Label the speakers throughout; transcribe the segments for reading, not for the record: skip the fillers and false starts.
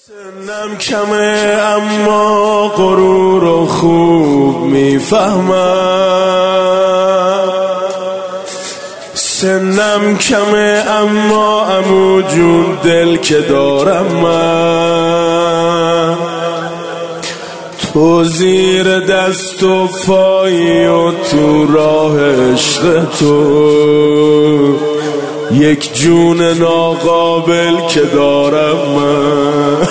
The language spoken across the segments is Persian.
Speaker 1: سنم کمه اما غرور و خوب میفهمم. سنم کمه اما عمو جون دل که دارم من، تو زیر دست و پایی و تو راه عشق تو یک جون ناقابل که دارم من.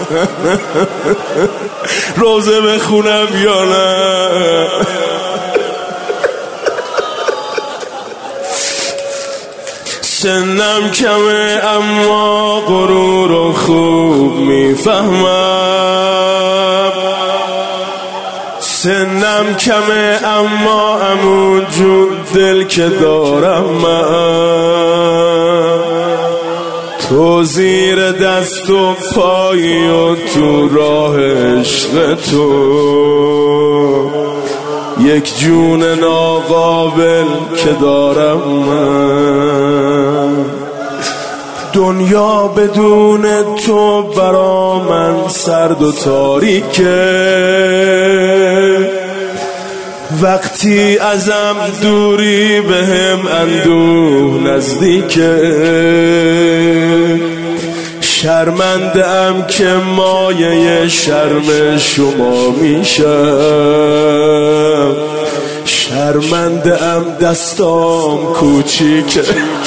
Speaker 1: روزه بخونم یا نه؟ سنم کمه اما غرور و خوب میفهمم. سنم کمه اما عمو جون دل که دارم من، تو زیر دست و پایی و تو راه عشق تو یک جون ناقابل که دارم من. دنیا بدون تو برا من سرد و تاریکه، وقتی ازم دوری بهم اندوه نزدیکه. شرمنده ام که مایه شرم شما میشم، شرمنده ام دستام کوچیکه،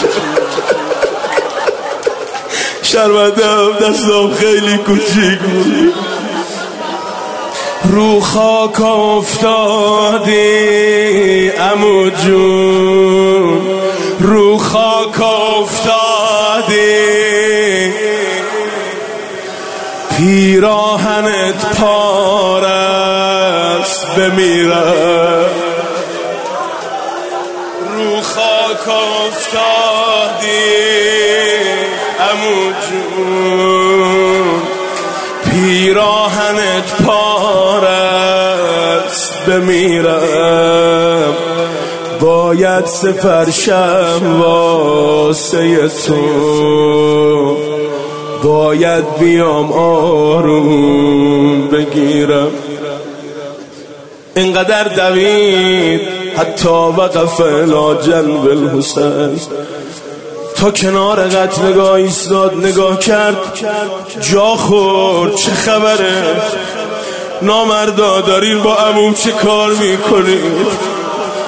Speaker 1: شرمنده ام دستام خیلی کوچیک بود. رو خاک افتادی عمو جون، رو خاک افتادی، پیراهنت پاره است بمیرم. رو خاک افتادی عمو جون، پیراهنت پاره است بمیرم. باید سپرشم واسه تو، باید بیام آروم بگیرم. اینقدر دوید حتی وقف الی جنب الحسین، تا کنار قتلگاه ایستاد نگاه کرد، جا خورد. چه خبره؟ نامردا دارین با عمو چه کار میکنید؟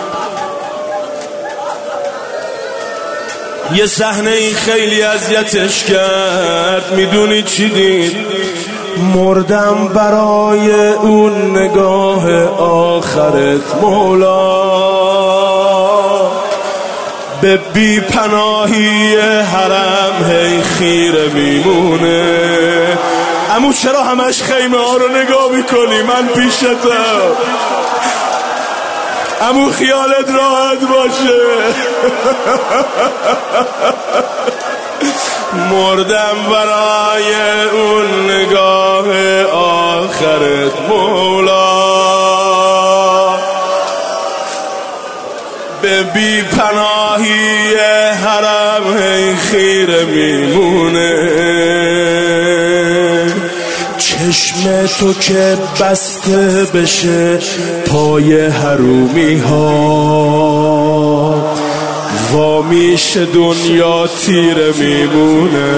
Speaker 1: یه صحنه ای خیلی اذیتش کرد. میدونی چی دید؟ مردم برای اون نگاه آخرت مولا، به بی پناهی حرم هی خیره میمونه. عمو چرا همش خیمه ها رو نگاه میکنی؟ من پیشتم. عمو خیالت راحت باشه. مردم برای اون نگاه آخرت مولا، به بی پناهی حرم هی خیره میمونه. چشم تو که بسته بشه پای حرومی ها، وامیش دنیا تیره میمونه.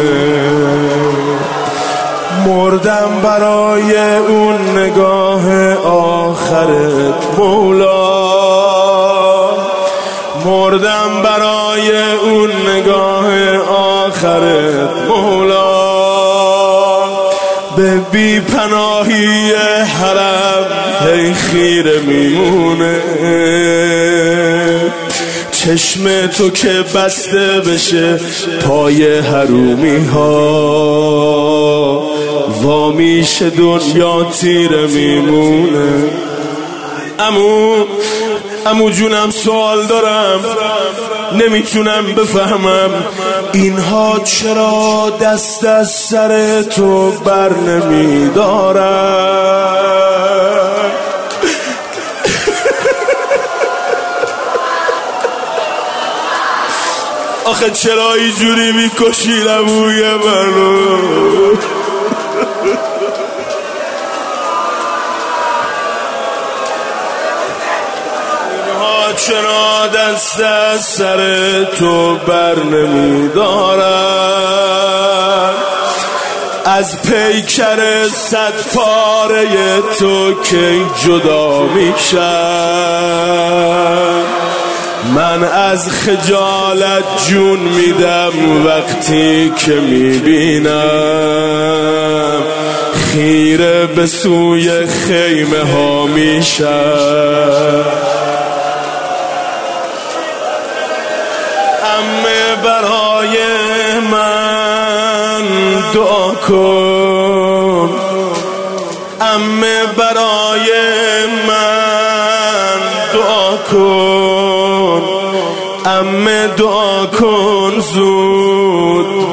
Speaker 1: مردم برای اون نگاه آخرت مولا، مردم برای اون نگاه آخرت مولا، به بی پناهی حرم هی خیره میمونه. چشم تو که بسته بشه پای حرومی ها، وامیش دنیا تیره میمونه. عمو جونم سوال دارم، نمیتونم بفهمم اینها چرا دست از سر تو بر نمیدارن. آخه چرا اینجوری میکشی عموی منو؟ چرا دست از سر تو بر نمیدارم؟ از پیکر صد پاره تو کی جدا میشم؟ من از خجالت جون میدم وقتی که میبینم خیره به سوی خیمه ها میشم. عمه برای من دعا کن، عمه برای من دعا کن، عمه دعا کن زود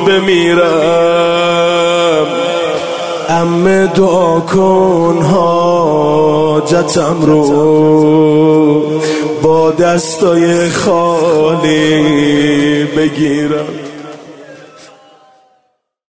Speaker 1: بمیرم، عمه دعا کن حاجتم رو با دستای خالی بگیرم.